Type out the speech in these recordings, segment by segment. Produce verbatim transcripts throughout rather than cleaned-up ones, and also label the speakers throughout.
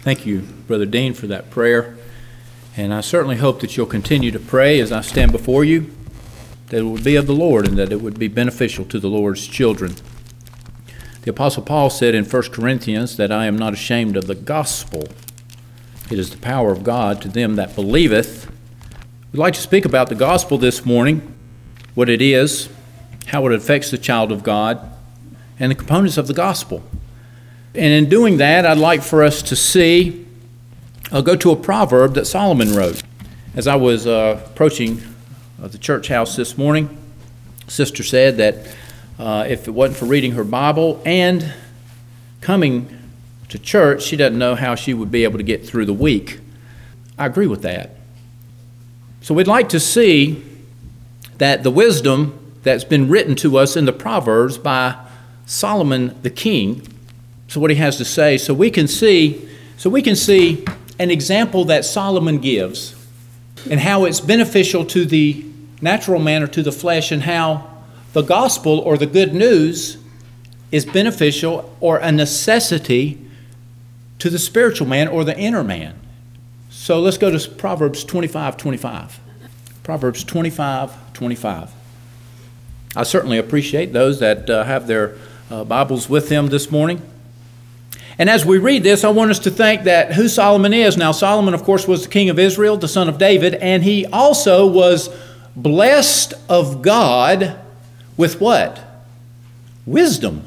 Speaker 1: Thank you, Brother Dean, for that prayer. And I certainly hope that you'll continue to pray as I stand before you, that it would be of the Lord and that it would be beneficial to the Lord's children. The Apostle Paul said in First Corinthians that I am not ashamed of the gospel. It is the power of God to them that believeth. We'd like to speak about the gospel this morning, what it is, how it affects the child of God, and the components of the gospel. And in doing that, I'd like for us to see, I'll go to a proverb that Solomon wrote. As I was uh, approaching uh, the church house this morning, Sister said that uh, if it wasn't for reading her Bible and coming to church, she doesn't know how she would be able to get through the week. I agree with that. So we'd like to see that the wisdom that's been written to us in the Proverbs by Solomon the king, so what he has to say, so we can see, so we can see an example that Solomon gives and how it's beneficial to the natural man or to the flesh, and how the gospel or the good news is beneficial or a necessity to the spiritual man or the inner man. So let's go to Proverbs twenty-five twenty-five. Proverbs twenty-five twenty-five. I certainly appreciate those that uh, have their uh, Bibles with them this morning. And as we read this, I want us to think that who Solomon is. Now, Solomon, of course, was the king of Israel, the son of David, and he also was blessed of God with what? Wisdom.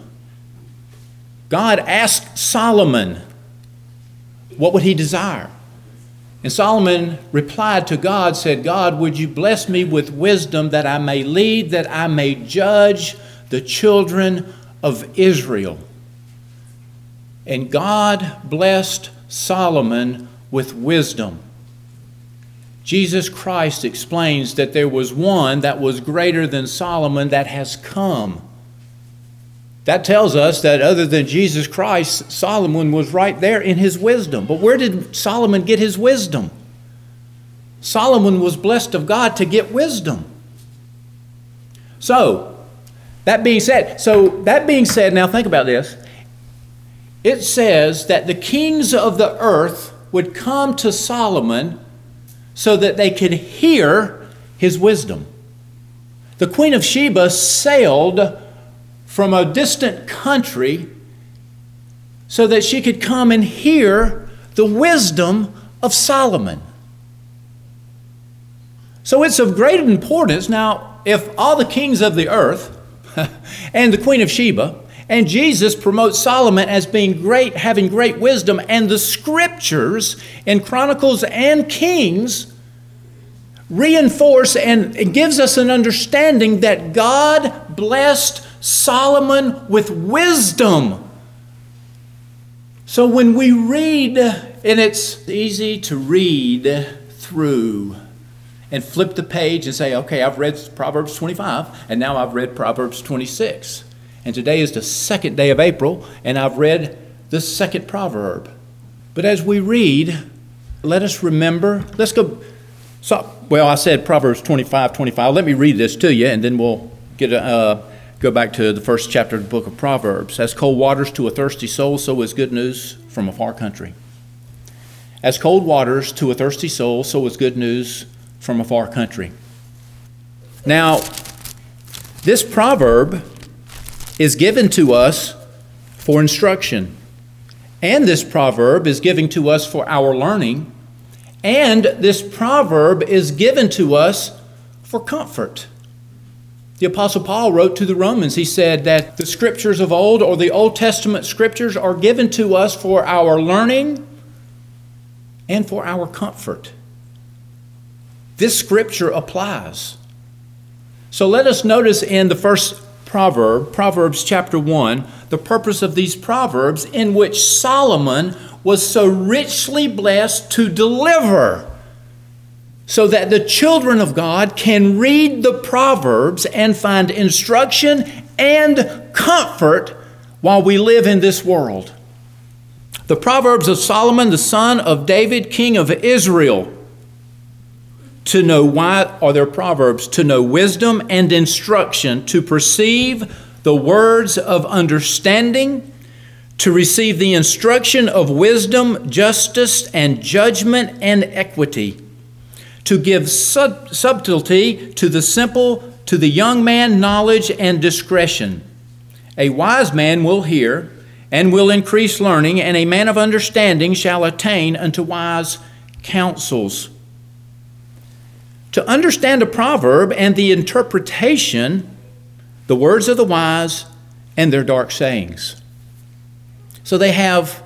Speaker 1: God asked Solomon, what would he desire? And Solomon replied to God, said, God, would you bless me with wisdom that I may lead, that I may judge the children of Israel? And God blessed Solomon with wisdom. Jesus Christ explains that there was one that was greater than Solomon that has come. That tells us that other than Jesus Christ, Solomon was right there in his wisdom. But where did Solomon get his wisdom? Solomon was blessed of God to get wisdom. So, that being said, so that being said, now think about this. It says that the kings of the earth would come to Solomon so that they could hear his wisdom. The Queen of Sheba sailed from a distant country so that she could come and hear the wisdom of Solomon. So it's of great importance. Now, if all the kings of the earth and the Queen of Sheba and Jesus promotes Solomon as being great, having great wisdom, and the scriptures in Chronicles and Kings reinforce and it gives us an understanding that God blessed Solomon with wisdom. So when we read, and it's easy to read through and flip the page and say, okay, I've read Proverbs twenty-five, and now I've read Proverbs twenty-six. And today is the second day of April, and I've read the second proverb. But as we read, let us remember, let's go, so, well, I said Proverbs twenty-five twenty-five. Let me read this to you, and then we'll get a, uh, go back to the first chapter of the book of Proverbs. As cold waters to a thirsty soul, so is good news from a far country. As cold waters to a thirsty soul, so is good news from a far country. Now, this proverb is given to us for instruction. And this proverb is given to us for our learning. And this proverb is given to us for comfort. The Apostle Paul wrote to the Romans, he said that the scriptures of old, or the Old Testament scriptures, are given to us for our learning and for our comfort. This scripture applies. So let us notice in the first proverb, Proverbs chapter one, the purpose of these proverbs in which Solomon was so richly blessed to deliver, so that the children of God can read the Proverbs and find instruction and comfort while we live in this world. The Proverbs of Solomon, the son of David, king of Israel. To know why are there proverbs? To know wisdom and instruction, to perceive the words of understanding, to receive the instruction of wisdom, justice, and judgment and equity, to give sub- subtlety to the simple, to the young man knowledge and discretion. A wise man will hear and will increase learning, and a man of understanding shall attain unto wise counsels. To understand a proverb and the interpretation, the words of the wise and their dark sayings. So they have,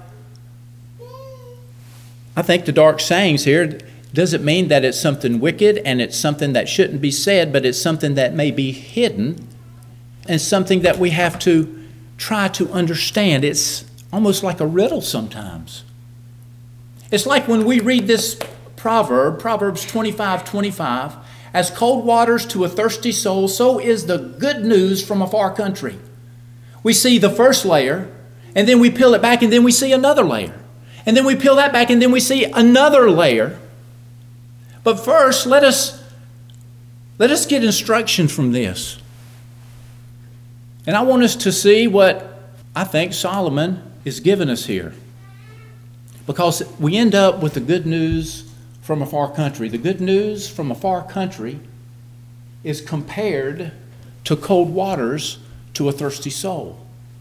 Speaker 1: I think the dark sayings here doesn't mean that it's something wicked and it's something that shouldn't be said, but it's something that may be hidden and something that we have to try to understand. It's almost like a riddle sometimes. It's like when we read this proverb, Proverbs twenty-five twenty-five, as cold waters to a thirsty soul, so is the good news from a far country. We see the first layer, and then we peel it back, and then we see another layer. And then we peel that back, and then we see another layer. But first, let us, let us get instruction from this. And I want us to see what I think Solomon is giving us here. Because we end up with the good news from a far country. The good news from a far country is compared to cold waters to a thirsty soul,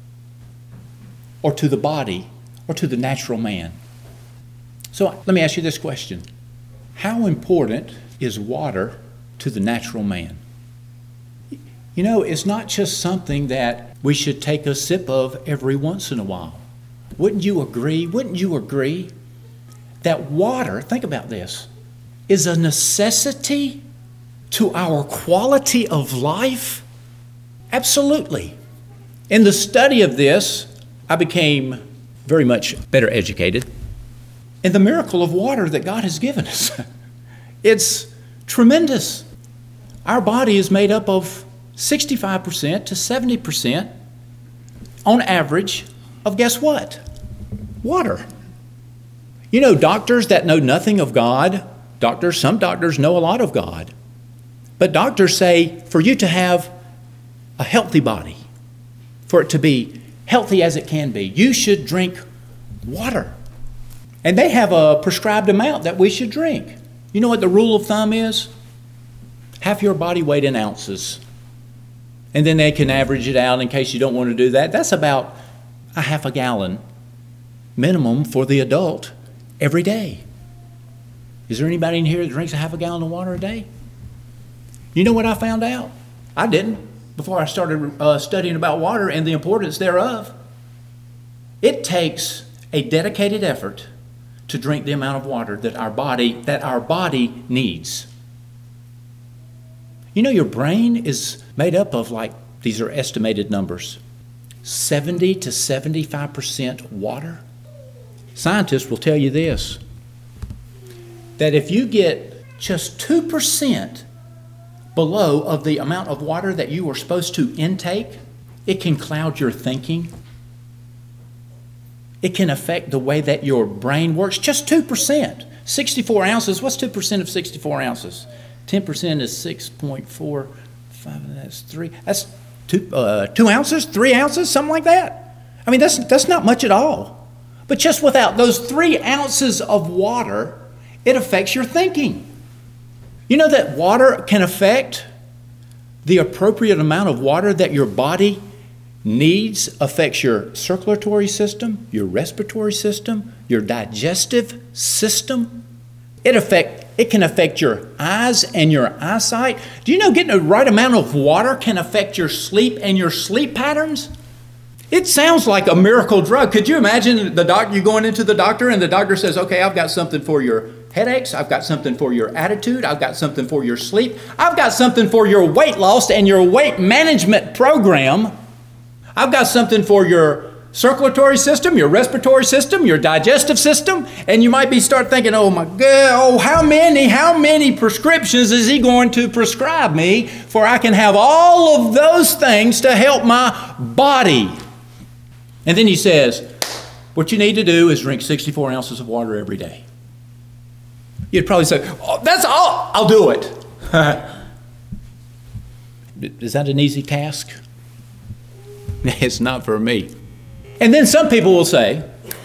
Speaker 1: or to the body, or to the natural man. So let me ask you this question. How important is water to the natural man? You know, it's not just something that we should take a sip of every once in a while. Wouldn't you agree? Wouldn't you agree that water, think about this, is a necessity to our quality of life? Absolutely. In the study of this, I became very much better educated in the miracle of water that God has given us. It's tremendous. Our body is made up of sixty-five percent to seventy percent on average of, guess what? Water. You know, doctors that know nothing of God, doctors, some doctors know a lot of God, but doctors say for you to have a healthy body, for it to be healthy as it can be, you should drink water. And they have a prescribed amount that we should drink. You know what the rule of thumb is? Half your body weight in ounces. And then they can average it out in case you don't want to do that. That's about a half a gallon minimum for the adult every day. Is there anybody in here that drinks a half a gallon of water a day? You know what I found out? I didn't before I started uh, studying about water and the importance thereof. It takes a dedicated effort to drink the amount of water that our body that our body needs. You know, your brain is made up of, like, these are estimated numbers, seventy to seventy-five percent water. Scientists will tell you this, that if you get just two percent below of the amount of water that you are supposed to intake, it can cloud your thinking. It can affect the way that your brain works. Just two percent. sixty-four ounces. What's two percent of sixty-four ounces? ten percent is six point four five. That's three. That's two, uh, two ounces, three ounces, something like that. I mean, that's, that's not much at all. But just without those three ounces of water, it affects your thinking. You know that water can affect the appropriate amount of water that your body needs, affects your circulatory system, your respiratory system, your digestive system. It affect it can affect your eyes and your eyesight. Do you know getting the right amount of water can affect your sleep and your sleep patterns? It sounds like a miracle drug. Could you imagine the doc you going into the doctor and the doctor says, okay, I've got something for your headaches, I've got something for your attitude, I've got something for your sleep, I've got something for your weight loss and your weight management program. I've got something for your circulatory system, your respiratory system, your digestive system, and you might be start thinking, oh my God, oh how many, how many prescriptions is he going to prescribe me for I can have all of those things to help my body? And then he says, what you need to do is drink sixty-four ounces of water every day. You'd probably say, oh, that's all, I'll do it. Is that an easy task? It's not for me. And then some people will say,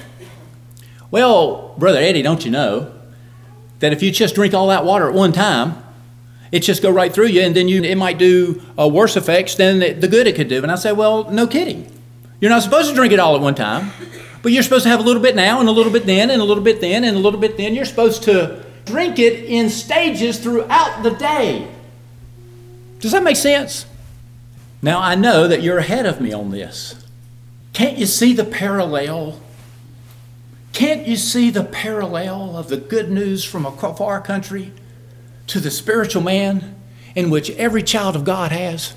Speaker 1: well, Brother Eddie, don't you know that if you just drink all that water at one time, it just go right through you, and then you it might do uh, worse effects than the, the good it could do. And I say, well, no kidding. You're not supposed to drink it all at one time, but you're supposed to have a little bit now and a little bit then and a little bit then and a little bit then. You're supposed to drink it in stages throughout the day. Does that make sense? Now, I know that you're ahead of me on this. Can't you see the parallel? Can't you see the parallel of the good news from a far country to the spiritual man in which every child of God has?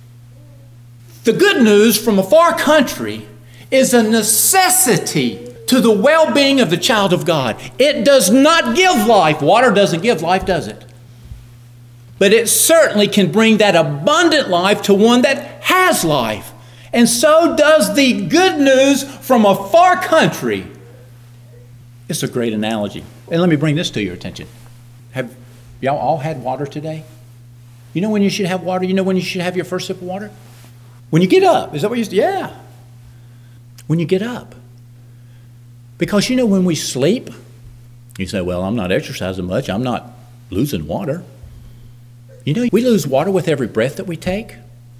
Speaker 1: The good news from a far country is a necessity to the well-being of the child of God. It does not give life. Water doesn't give life, does it? But it certainly can bring that abundant life to one that has life. And so does the good news from a far country. It's a great analogy. And let me bring this to your attention. Have y'all all had water today? You know when you should have water? You know when you should have your first sip of water? When you get up. Is that what you said? Yeah. When you get up. Because you know when we sleep, you say, well, I'm not exercising much. I'm not losing water. You know, we lose water with every breath that we take.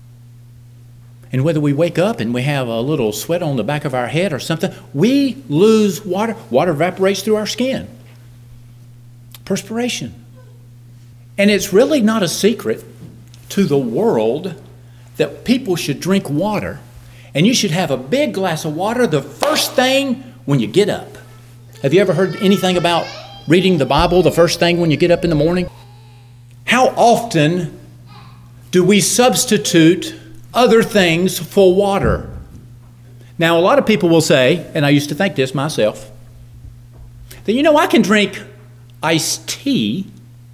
Speaker 1: And whether we wake up and we have a little sweat on the back of our head or something, we lose water. Water evaporates through our skin. Perspiration. And it's really not a secret to the world that people should drink water. And you should have a big glass of water the first thing when you get up. Have you ever heard anything about reading the Bible the first thing when you get up in the morning? How often do we substitute other things for water? Now, a lot of people will say, and I used to think this myself, that, you know, I can drink iced tea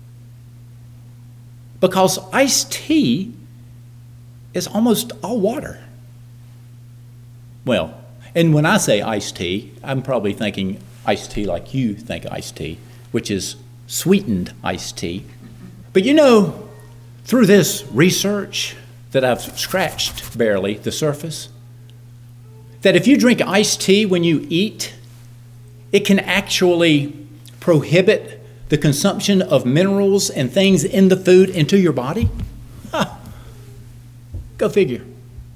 Speaker 1: because iced tea is almost all water. Well, and when I say iced tea, I'm probably thinking iced tea like you think iced tea, which is sweetened iced tea. But you know, through this research that I've scratched barely the surface, that if you drink iced tea when you eat, it can actually prohibit the consumption of minerals and things in the food into your body? Huh. Go figure.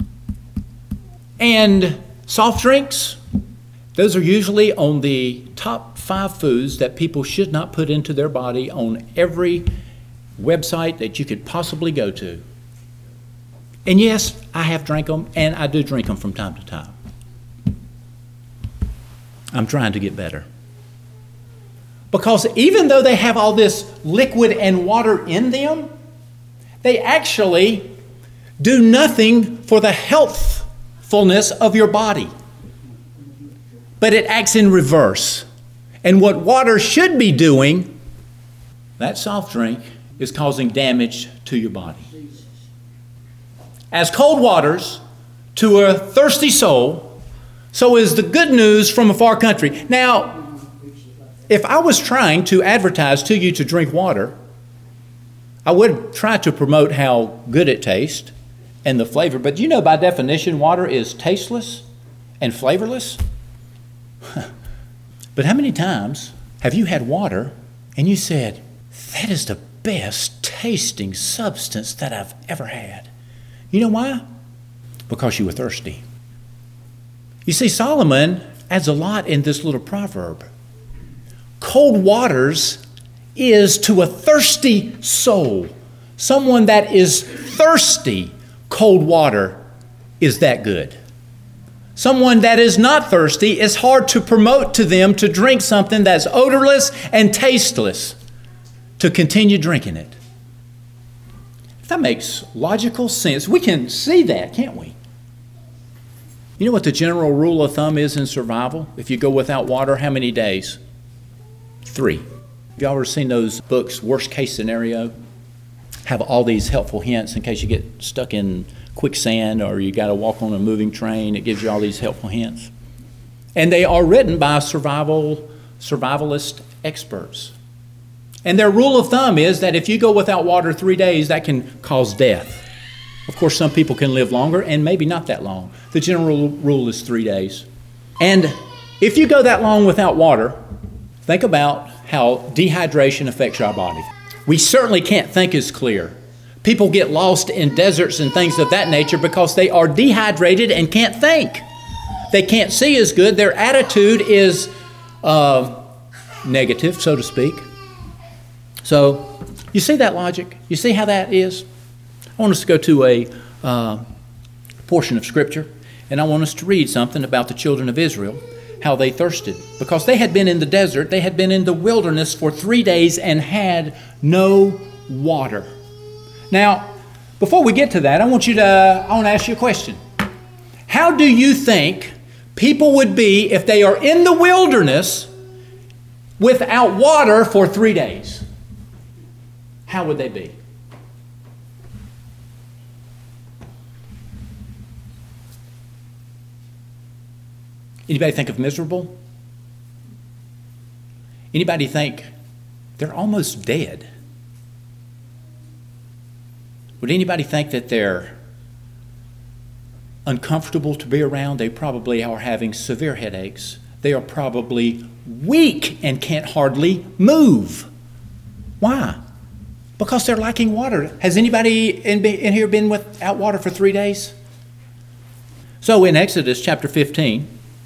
Speaker 1: And soft drinks, those are usually on the top five foods that people should not put into their body on every website that you could possibly go to. And yes, I have drank them, and I do drink them from time to time. I'm trying to get better. Because even though they have all this liquid and water in them, they actually do nothing for the healthfulness of your body. But it acts in reverse. And what water should be doing, that soft drink is causing damage to your body. As cold waters to a thirsty soul, so is the good news from a far country. Now, if I was trying to advertise to you to drink water, I would try to promote how good it tastes and the flavor. But you know, by definition, water is tasteless and flavorless. But how many times have you had water and you said, that is the best tasting substance that I've ever had? You know why? Because you were thirsty. You see, Solomon adds a lot in this little proverb. Cold waters is to a thirsty soul. Someone that is thirsty, cold water is that good. Someone that is not thirsty, it's hard to promote to them to drink something that's odorless and tasteless, to continue drinking it. That makes logical sense. We can see that, can't we? You know what the general rule of thumb is in survival? If you go without water, how many days? Three. Have y'all ever seen those books, Worst Case Scenario? Have all these helpful hints in case you get stuck in quicksand or you got to walk on a moving train. It gives you all these helpful hints. And they are written by survival, survivalist experts. And their rule of thumb is that if you go without water three days, that can cause death. Of course, some people can live longer and maybe not that long. The general rule is three days. And if you go that long without water, think about how dehydration affects our body. We certainly can't think as clear. People get lost in deserts and things of that nature because they are dehydrated and can't think. They can't see as good. Their attitude is uh, negative, so to speak. So, you see that logic? You see how that is? I want us to go to a uh, portion of Scripture, and I want us to read something about the children of Israel, how they thirsted. Because they had been in the desert, they had been in the wilderness for three days and had no water. Now, before we get to that, I want you to, I want to ask you a question. How do you think people would be if they are in the wilderness without water for three days? How would they be? Anybody think of miserable? Anybody think they're almost dead? Would anybody think that they're uncomfortable to be around? They probably are having severe headaches. They are probably weak and can't hardly move. Why? Because they're lacking water. Has anybody in, in here been without water for three days? So in Exodus chapter fifteen,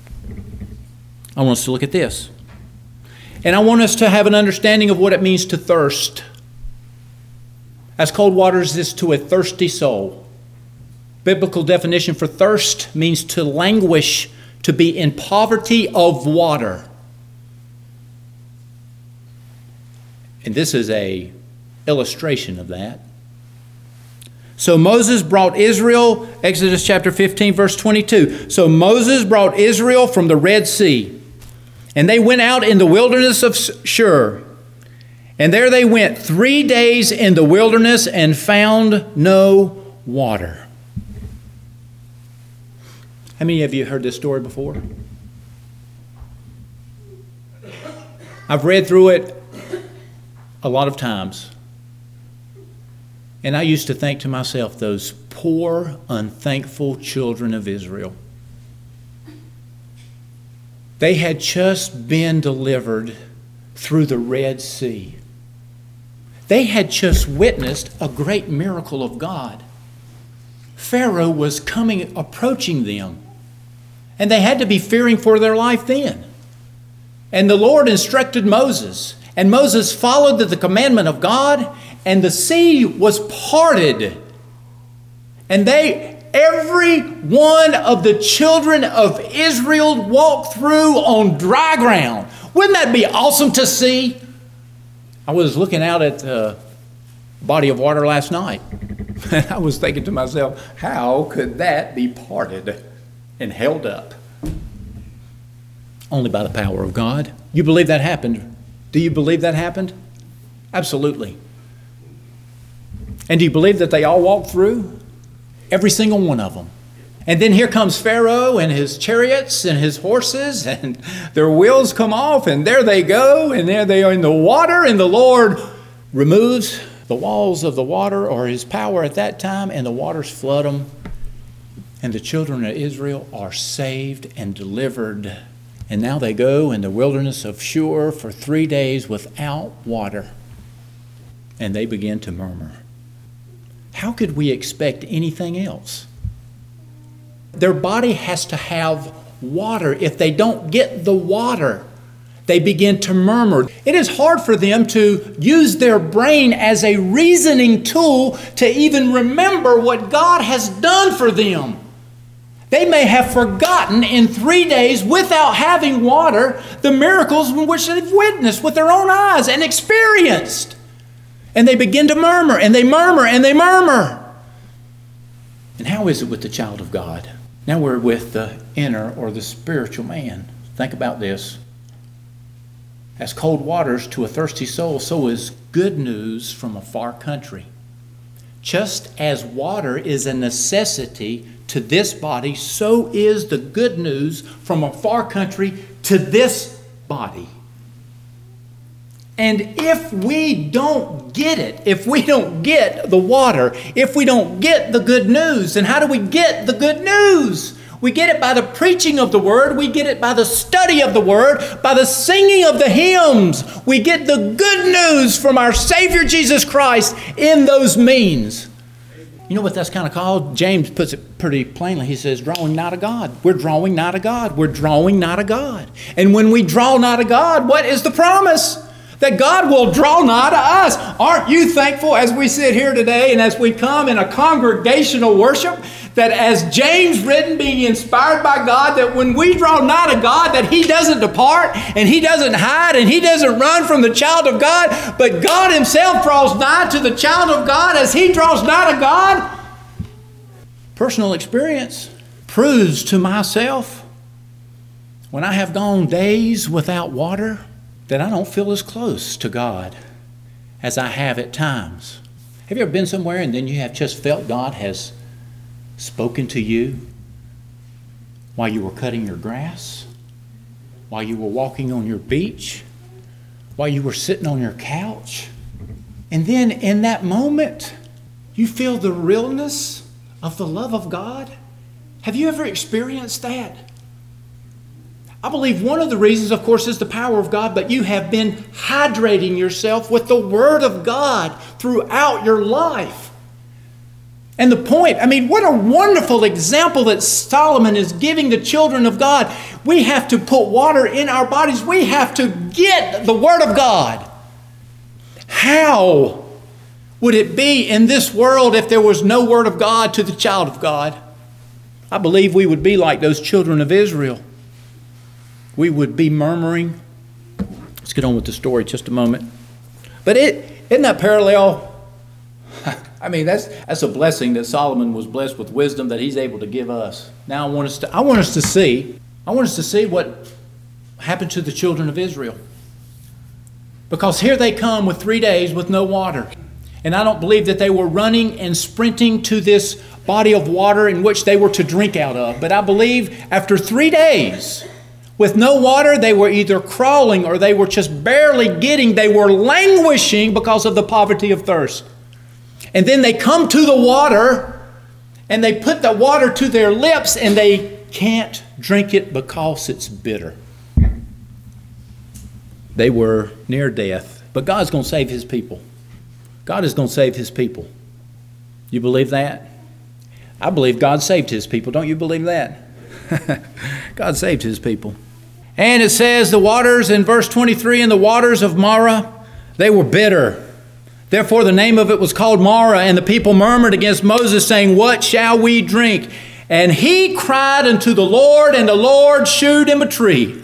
Speaker 1: I want us to look at this. And I want us to have an understanding of what it means to thirst. As cold waters is to a thirsty soul. Biblical definition for thirst means to languish, to be in poverty of water. And this is a illustration of that. So Moses brought Israel, Exodus chapter fifteen, verse twenty-two. So Moses brought Israel from the Red Sea, and they went out in the wilderness of Shur. And there they went three days in the wilderness and found no water. How many of you heard this story before? I've read through it a lot of times. And I used to think to myself, those poor, unthankful children of Israel. They had just been delivered through the Red Sea. They had just witnessed a great miracle of God. Pharaoh was coming, approaching them. And they had to be fearing for their life then. And the Lord instructed Moses. And Moses followed the commandment of God. And the sea was parted. And they, every one of the children of Israel walked through on dry ground. Wouldn't that be awesome to see? I was looking out at the body of water last night. And I was thinking to myself, how could that be parted and held up? Only by the power of God. You believe that happened? Do you believe that happened? Absolutely. And do you believe that they all walked through? Every single one of them. And then here comes Pharaoh and his chariots and his horses, and their wheels come off, and there they go, and there they are in the water, and the Lord removes the walls of the water, or his power at that time, and the waters flood them. And the children of Israel are saved and delivered. And now they go in the wilderness of Shur for three days without water. And they begin to murmur. How could we expect anything else? Their body has to have water. If they don't get the water, they begin to murmur. It is hard for them to use their brain as a reasoning tool to even remember what God has done for them. They may have forgotten in three days without having water the miracles which they've witnessed with their own eyes and experienced. And they begin to murmur, and they murmur, and they murmur. And how is it with the child of God? Now we're with the inner or the spiritual man. Think about this. As cold waters to a thirsty soul, so is good news from a far country. Just as water is a necessity to this body, so is the good news from a far country to this body. And if we don't get it, if we don't get the water, if we don't get the good news, then how do we get the good news? We get it by the preaching of the Word. We get it by the study of the Word, by the singing of the hymns. We get the good news from our Savior Jesus Christ in those means. You know what that's kind of called? James puts it pretty plainly. He says, drawing nigh to God. We're drawing nigh to God. We're drawing nigh to God. And when we draw nigh to God, what is the promise? That God will draw nigh to us. Aren't you thankful as we sit here today and as we come in a congregational worship, that as James written, being inspired by God, that when we draw nigh to God, that He doesn't depart and He doesn't hide and He doesn't run from the child of God, but God Himself draws nigh to the child of God as He draws nigh to God? Personal experience proves to myself, when I have gone days without water, that I don't feel as close to God as I have at times. Have you ever been somewhere and then you have just felt God has spoken to you while you were cutting your grass, while you were walking on your beach, while you were sitting on your couch? And then in that moment, you feel the realness of the love of God? Have you ever experienced that? I believe one of the reasons, of course, is the power of God, but you have been hydrating yourself with the Word of God throughout your life. And the point, I mean, what a wonderful example that Solomon is giving the children of God. We have to put water in our bodies. We have to get the Word of God. How would it be in this world if there was no Word of God to the child of God? I believe we would be like those children of Israel. We would be murmuring. Let's get on with the story just a moment. But it isn't that parallel? I mean, that's that's a blessing that Solomon was blessed with wisdom that he's able to give us. Now I want us to I want us to see, I want us to see what happened to the children of Israel. Because here they come with three days with no water. And I don't believe that they were running and sprinting to this body of water in which they were to drink out of. But I believe after three days with no water, they were either crawling or they were just barely getting, they were languishing because of the poverty of thirst. And then they come to the water and they put the water to their lips and they can't drink it because it's bitter. They were near death, but God's going to save His people. God is going to save His people. You believe that? I believe God saved His people. Don't you believe that? God saved His people. And it says the waters in verse twenty-three, and the waters of Marah, they were bitter. Therefore the name of it was called Marah, and the people murmured against Moses, saying, what shall we drink? And he cried unto the Lord, and the Lord shewed him a tree.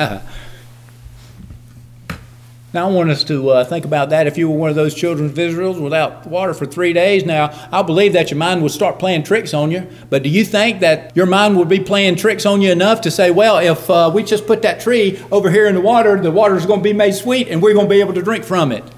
Speaker 1: Now, I want us to uh, think about that. If you were one of those children of Israel without water for three days, now, I believe that your mind would start playing tricks on you. But do you think that your mind would be playing tricks on you enough to say, well, if uh, we just put that tree over here in the water, the water is going to be made sweet and we're going to be able to drink from it?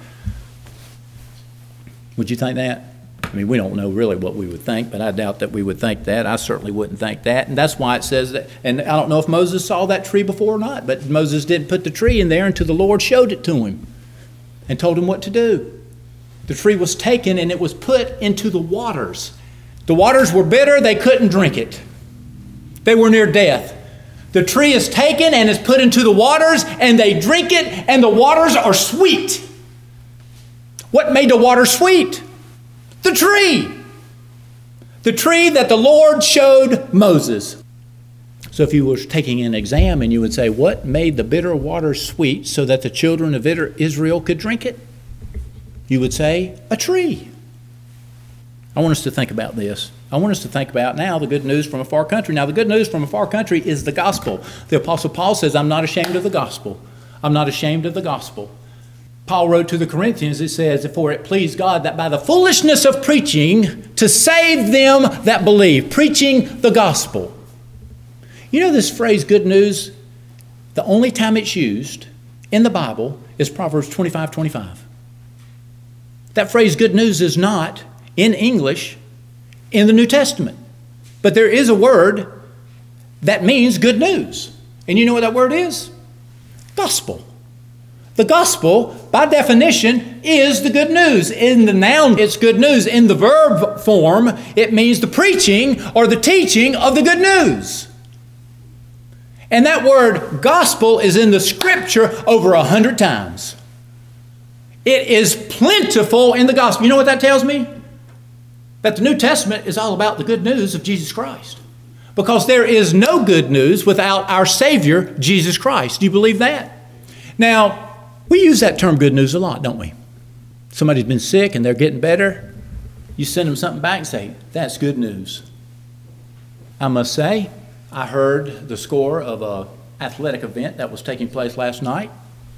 Speaker 1: Would you think that? I mean, we don't know really what we would think, but I doubt that we would think that. I certainly wouldn't think that. And that's why it says that, and I don't know if Moses saw that tree before or not, but Moses didn't put the tree in there until the Lord showed it to him and told him what to do. The tree was taken and it was put into the waters. The waters were bitter, they couldn't drink it. They were near death. The tree is taken and is put into the waters and they drink it and the waters are sweet. What made the water sweet? The tree. The tree that the Lord showed Moses. So if you were taking an exam and you would say, what made the bitter water sweet so that the children of Israel could drink it? You would say, a tree. I want us to think about this. I want us to think about now the good news from a far country. Now the good news from a far country is the gospel. The Apostle Paul says, I'm not ashamed of the gospel. I'm not ashamed of the gospel. Paul wrote to the Corinthians, it says, for it pleased God that by the foolishness of preaching to save them that believe. Preaching the gospel. You know this phrase, good news, the only time it's used in the Bible is Proverbs twenty-five twenty-five. That phrase, good news, is not in English in the New Testament. But there is a word that means good news. And you know what that word is? Gospel. The gospel, by definition, is the good news. In the noun, it's good news. In the verb form, it means the preaching or the teaching of the good news. And that word gospel is in the Scripture over a hundred times. It is plentiful in the gospel. You know what that tells me? That the New Testament is all about the good news of Jesus Christ. Because there is no good news without our Savior, Jesus Christ. Do you believe that? Now, we use that term good news a lot, don't we? Somebody's been sick and they're getting better. You send them something back and say, that's good news. I must say, I heard the score of an athletic event that was taking place last night.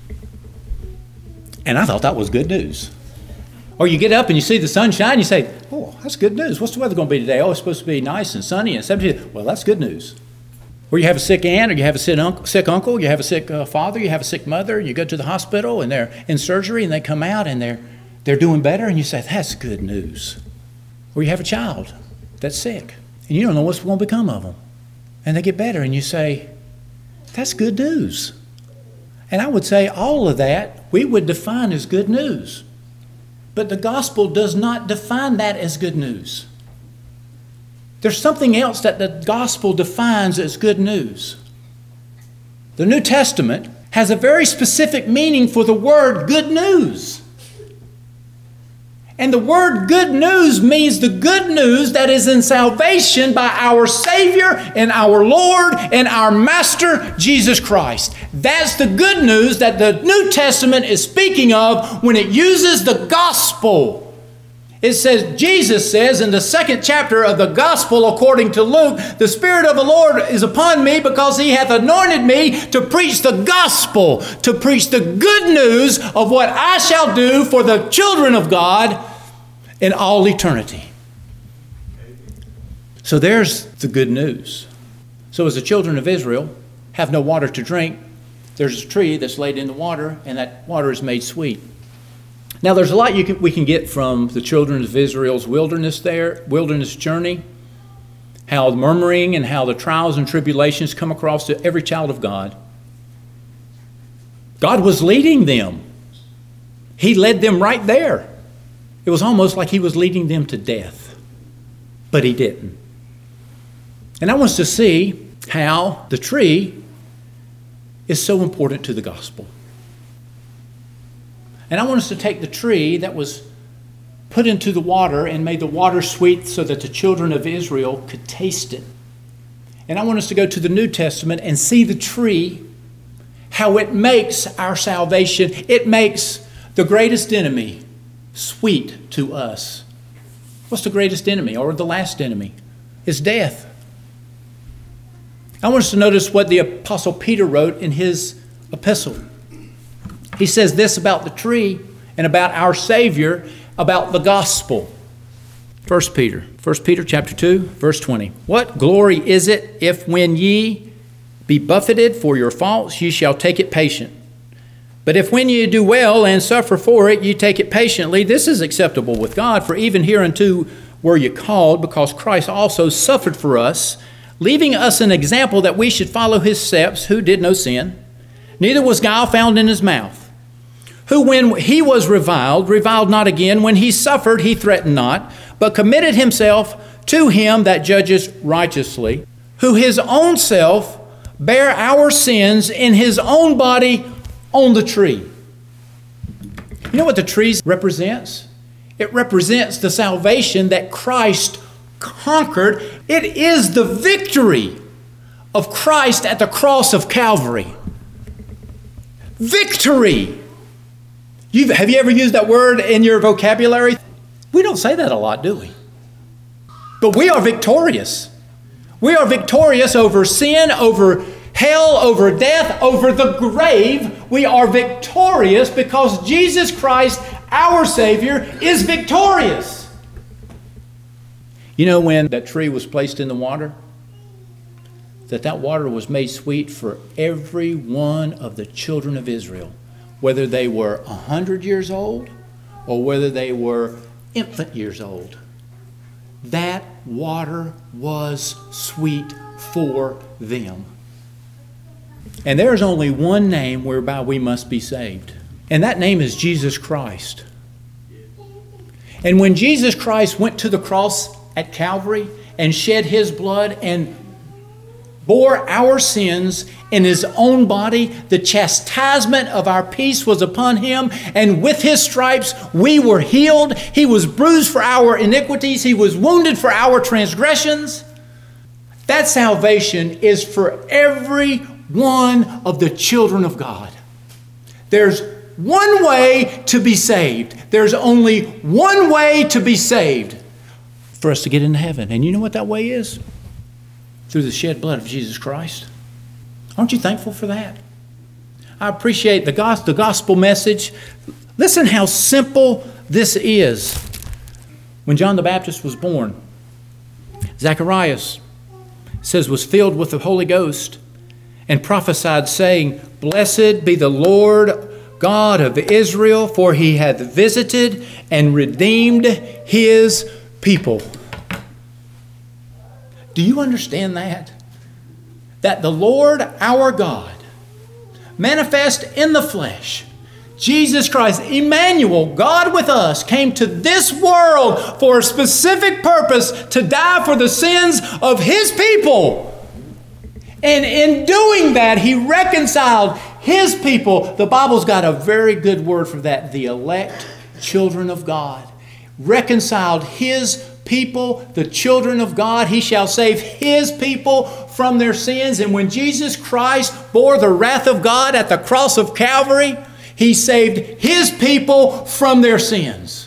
Speaker 1: And I thought that was good news. Or you get up and you see the sunshine, you say, oh, that's good news. What's the weather going to be today? Oh, it's supposed to be nice and sunny and seventy. Well, that's good news. Or you have a sick aunt, or you have a sick uncle, sick uncle you have a sick uh, father, you have a sick mother, you go to the hospital and they're in surgery and they come out and they're, they're doing better and you say, that's good news. Or you have a child that's sick and you don't know what's going to become of them. And they get better and you say, that's good news. And I would say all of that we would define as good news. But the gospel does not define that as good news. There's something else that the gospel defines as good news. The New Testament has a very specific meaning for the word good news. And the word good news means the good news that is in salvation by our Savior and our Lord and our Master, Jesus Christ. That's the good news that the New Testament is speaking of when it uses the gospel. It says, Jesus says in the second chapter of the gospel according to Luke, the Spirit of the Lord is upon me because He hath anointed me to preach the gospel, to preach the good news of what I shall do for the children of God in all eternity. So there's the good news. So as the children of Israel have no water to drink, there's a tree that's laid in the water, and that water is made sweet. Now, there's a lot you can, we can get from the children of Israel's wilderness there, wilderness journey, how the murmuring and how the trials and tribulations come across to every child of God. God was leading them. He led them right there. It was almost like He was leading them to death, but He didn't. And I want us to see how the tree is so important to the gospel. And I want us to take the tree that was put into the water and made the water sweet so that the children of Israel could taste it. And I want us to go to the New Testament and see the tree, how it makes our salvation. It makes the greatest enemy sweet to us. What's the greatest enemy or the last enemy? It's death. I want us to notice what the Apostle Peter wrote in his epistle. He says this about the tree and about our Savior, about the gospel. First Peter, First Peter chapter two, verse twenty. What glory is it if when ye be buffeted for your faults, ye shall take it patient? But if when ye do well and suffer for it, ye take it patiently, this is acceptable with God. For even hereunto were ye called, because Christ also suffered for us, leaving us an example that we should follow His steps, who did no sin, neither was guile found in His mouth. Who when He was reviled, reviled not again. When He suffered, He threatened not, but committed Himself to Him that judges righteously, who His own self bare our sins in His own body on the tree. You know what the tree represents? It represents the salvation that Christ conquered. It is the victory of Christ at the cross of Calvary. Victory. You've, have you ever used that word in your vocabulary? We don't say that a lot, do we? But we are victorious. We are victorious over sin, over hell, over death, over the grave. We are victorious because Jesus Christ, our Savior, is victorious. You know, when that tree was placed in the water, that that water was made sweet for every one of the children of Israel, whether they were a hundred years old or whether they were infant years old. That water was sweet for them. And there is only one name whereby we must be saved, and that name is Jesus Christ. And when Jesus Christ went to the cross at Calvary and shed His blood and bore our sins in his own body. The chastisement of our peace was upon him, and with his stripes we were healed. He was bruised for our iniquities. He was wounded for our transgressions. That salvation is for every one of the children of God. There's one way to be saved. There's only one way to be saved for us to get into heaven. And you know what that way is? Through the shed blood of Jesus Christ. Aren't you thankful for that? I appreciate the gospel, the gospel message. Listen how simple this is. When John the Baptist was born, Zacharias says was filled with the Holy Ghost and prophesied, saying, "Blessed be the Lord God of Israel, for he hath visited and redeemed his people." Do you understand that? That the Lord our God, manifest in the flesh, Jesus Christ, Emmanuel, God with us, came to this world for a specific purpose, to die for the sins of his people. And in doing that, he reconciled his people. The Bible's got a very good word for that, the elect children of God. Reconciled his people, the children of God. He shall save his people from their sins. And when Jesus Christ bore the wrath of God at the cross of Calvary, he saved his people from their sins.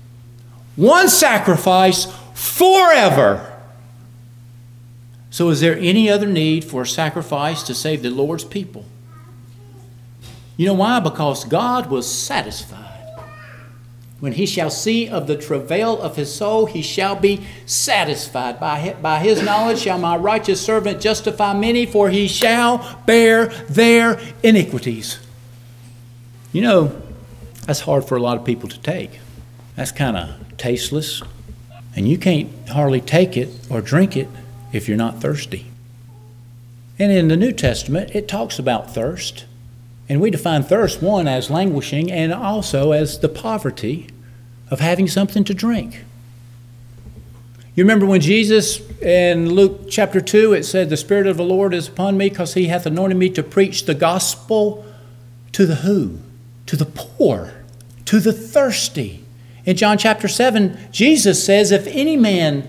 Speaker 1: One sacrifice forever. So is there any other need for a sacrifice to save the Lord's people? You know why? Because God was satisfied. When he shall see of the travail of his soul, he shall be satisfied. By his, by his knowledge shall my righteous servant justify many, for he shall bear their iniquities. You know, that's hard for a lot of people to take. That's kind of tasteless. And you can't hardly take it or drink it if you're not thirsty. And in the New Testament, it talks about thirst. And we define thirst, one, as languishing, and also as the poverty of having something to drink. You remember when Jesus, in Luke chapter two, it said, "The Spirit of the Lord is upon me, because he hath anointed me to preach the gospel to the who? To the poor, to the thirsty." In John chapter seven, Jesus says, "If any man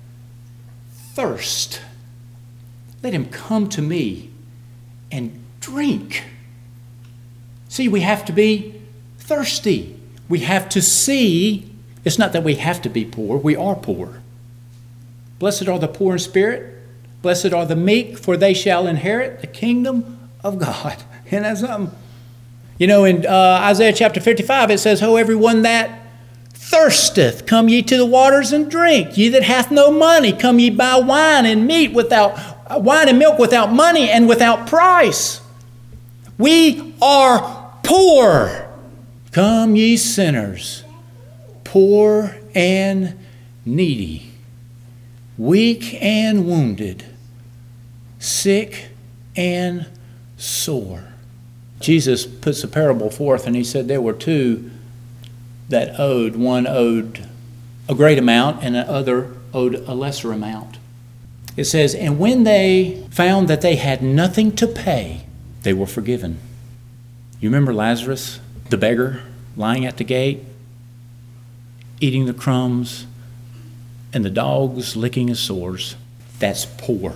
Speaker 1: thirst, let him come to me and drink." See, we have to be thirsty. We have to see. It's not that we have to be poor. We are poor. Blessed are the poor in spirit. Blessed are the meek, for they shall inherit the kingdom of God. And that's something. You know, in uh, Isaiah chapter fifty-five, it says, "Ho, everyone that thirsteth, come ye to the waters and drink. Ye that hath no money, come ye buy wine and meat without uh, wine and milk without money and without price." We are poor. Come ye sinners, poor and needy, weak and wounded, sick and sore. Jesus puts a parable forth, and he said there were two that owed. One owed a great amount, and the other owed a lesser amount. It says, "And when they found that they had nothing to pay, they were forgiven." You remember Lazarus, the beggar, lying at the gate, eating the crumbs, and the dogs licking his sores? That's poor.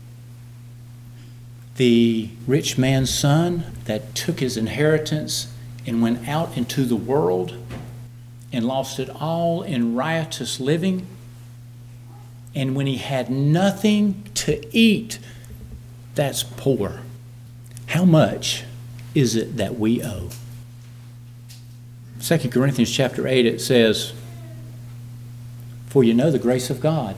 Speaker 1: The rich man's son that took his inheritance and went out into the world and lost it all in riotous living. And when he had nothing to eat, that's poor. How much is it that we owe? Second Corinthians chapter eight, it says, "For you know the grace of God,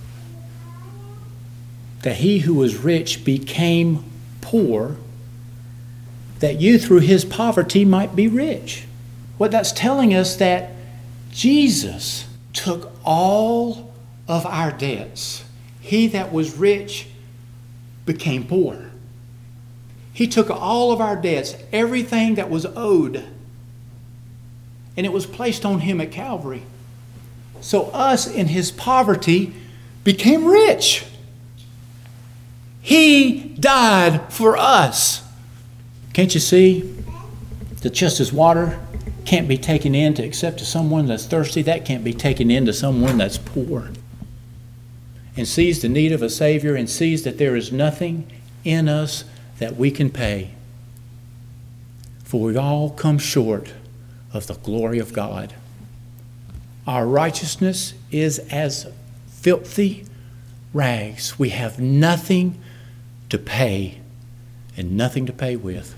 Speaker 1: that he who was rich became poor, that you through his poverty might be rich." What that's telling us, that Jesus took all of our debts. He that was rich became poor. He took all of our debts, everything that was owed, and it was placed on him at Calvary. So us in his poverty became rich. He died for us. Can't you see that just as water can't be taken in to accept to someone that's thirsty, that can't be taken in to someone that's poor and sees the need of a Savior and sees that there is nothing in us that we can pay. For we've all come short of the glory of God. Our righteousness is as filthy rags. We have nothing to pay and nothing to pay with.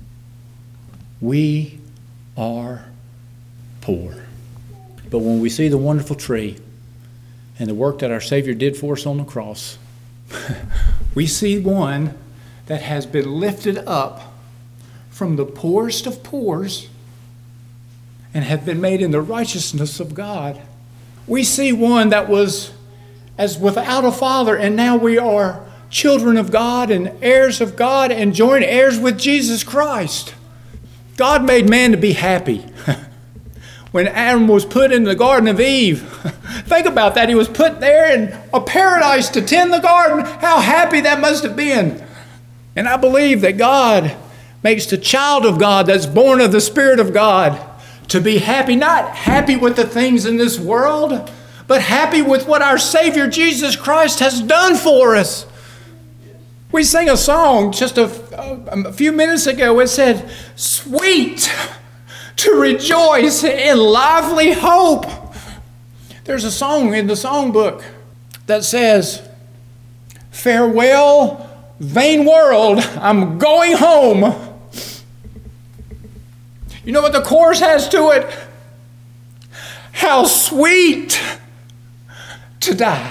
Speaker 1: We are poor. But when we see the wonderful tree and the work that our Savior did for us on the cross, we see one that has been lifted up from the poorest of poors and have been made in the righteousness of God. We see one that was as without a father, and now we are children of God and heirs of God and joint heirs with Jesus Christ. God made man to be happy. When Adam was put in the Garden of Eve, think about that. He was put there in a paradise to tend the garden. How happy that must have been. And I believe that God makes the child of God that's born of the Spirit of God to be happy, not happy with the things in this world, but happy with what our Savior Jesus Christ has done for us. We sang a song just a, a few minutes ago. It said, "Sweet to rejoice in lively hope." There's a song in the songbook that says, "Farewell, vain world, I'm going home." You know what the chorus has to it? How sweet to die.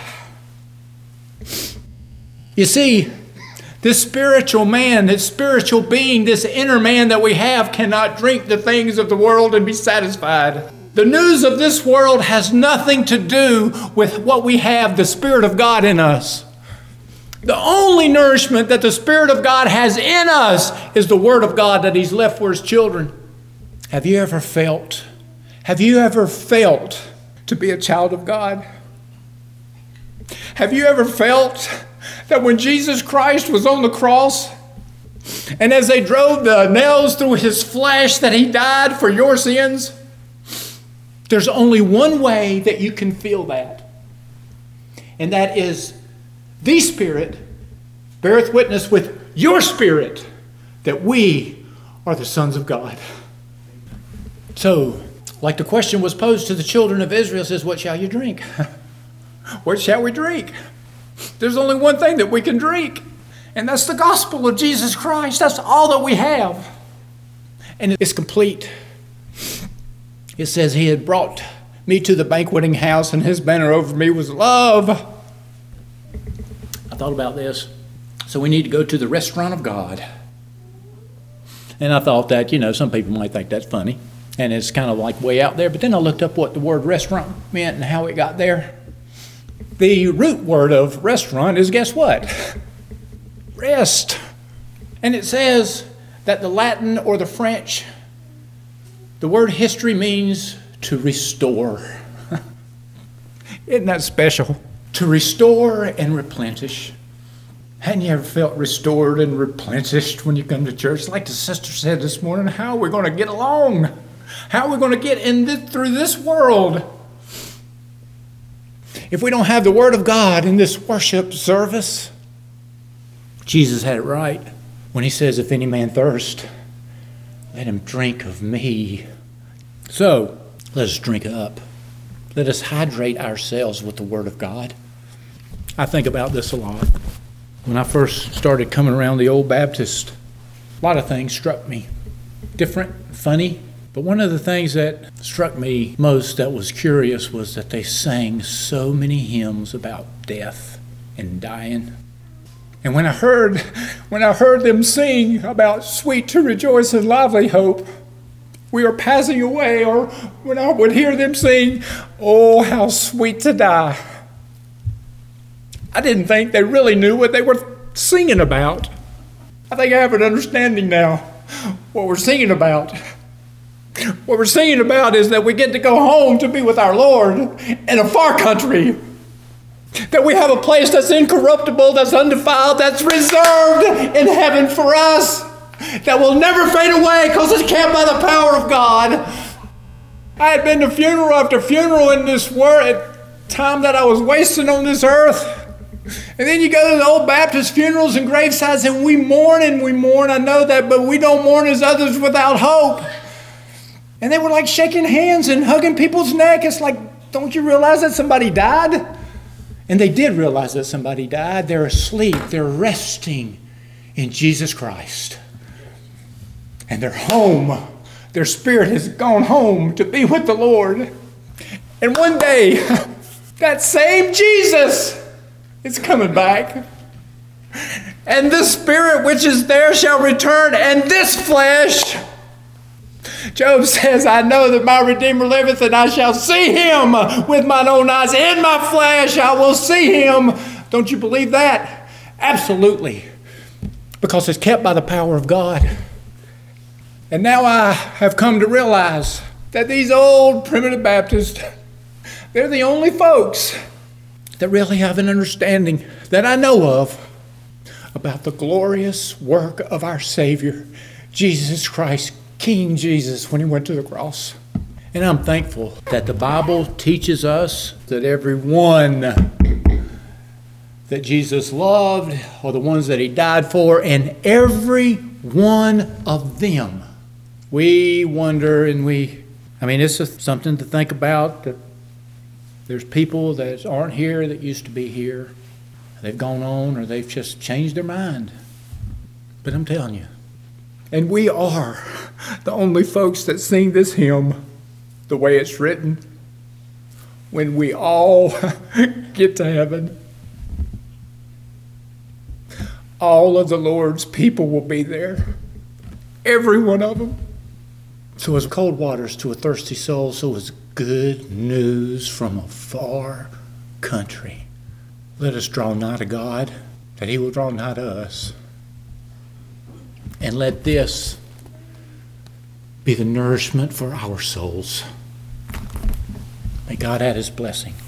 Speaker 1: You see, this spiritual man, this spiritual being, this inner man that we have cannot drink the things of the world and be satisfied. The news of this world has nothing to do with what we have, the Spirit of God in us. The only nourishment that the Spirit of God has in us is the Word of God that He's left for His children. Have you ever felt, have you ever felt to be a child of God? Have you ever felt that when Jesus Christ was on the cross, and as they drove the nails through His flesh, that He died for your sins? There's only one way that you can feel that. And that is the Spirit beareth witness with your spirit that we are the sons of God. So, like the question was posed to the children of Israel, says, what shall you drink? What shall we drink? There's only one thing that we can drink, and that's the gospel of Jesus Christ. That's all that we have. And it's complete. It says He had brought me to the banqueting house, and His banner over me was love. I thought about this. So we need to go to the restaurant of God. And I thought that, you know, some people might think that's funny. And it's kind of like way out there. But then I looked up what the word restaurant meant and how it got there. The root word of restaurant is, guess what? Rest. And it says that the Latin or the French, the word history means to restore. Isn't that special? To restore and replenish. Hadn't you ever felt restored and replenished when you come to church? Like the sister said this morning, how are we going to get along? How are we going to get in this, through this world? If we don't have the Word of God in this worship service, Jesus had it right when He says, if any man thirst, let him drink of me. So, let us drink up. Let us hydrate ourselves with the Word of God. I think about this a lot. When I first started coming around the old Baptist, a lot of things struck me. Different, funny. But one of the things that struck me most that was curious was that they sang so many hymns about death and dying. And when I heard, when I heard them sing about sweet to rejoice in lively hope, we are passing away, or when I would hear them sing, oh, how sweet to die, I didn't think they really knew what they were singing about. I think I have an understanding now what we're singing about. What we're singing about is that we get to go home to be with our Lord in a far country. That we have a place that's incorruptible, that's undefiled, that's reserved in heaven for us, that will never fade away because it's kept by the power of God. I had been to funeral after funeral in this world at time that I was wasting on this earth. And then you go to the old Baptist funerals and gravesides and we mourn and we mourn. I know that, but we don't mourn as others without hope. And they were like shaking hands and hugging people's neck. It's like, don't you realize that somebody died? And they did realize that somebody died. They're asleep. They're resting in Jesus Christ. And they're home. Their spirit has gone home to be with the Lord. And one day, that same Jesus is coming back. And this spirit which is there shall return, and this flesh, Job says, I know that my Redeemer liveth, and I shall see him with mine own eyes. In my flesh I will see him. Don't you believe that? Absolutely. Because it's kept by the power of God. And now I have come to realize that these old primitive Baptists, they're the only folks that really have an understanding that I know of about the glorious work of our Savior, Jesus Christ, King Jesus, when he went to the cross. And I'm thankful that the Bible teaches us that every one that Jesus loved, or the ones that he died for, and every one of them, we wonder and we, I mean, it's just something to think about, that there's people that aren't here that used to be here. They've gone on or they've just changed their mind. But I'm telling you, and we are the only folks that sing this hymn the way it's written. When we all get to heaven, all of the Lord's people will be there. Every one of them. So as cold waters to a thirsty soul, so is good news from a far country. Let us draw nigh to God, that he will draw nigh to us. And let this be the nourishment for our souls. May God add his blessing.